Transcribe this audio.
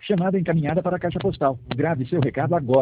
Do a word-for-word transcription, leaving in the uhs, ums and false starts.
Chamada encaminhada para a caixa postal. Grave seu recado agora.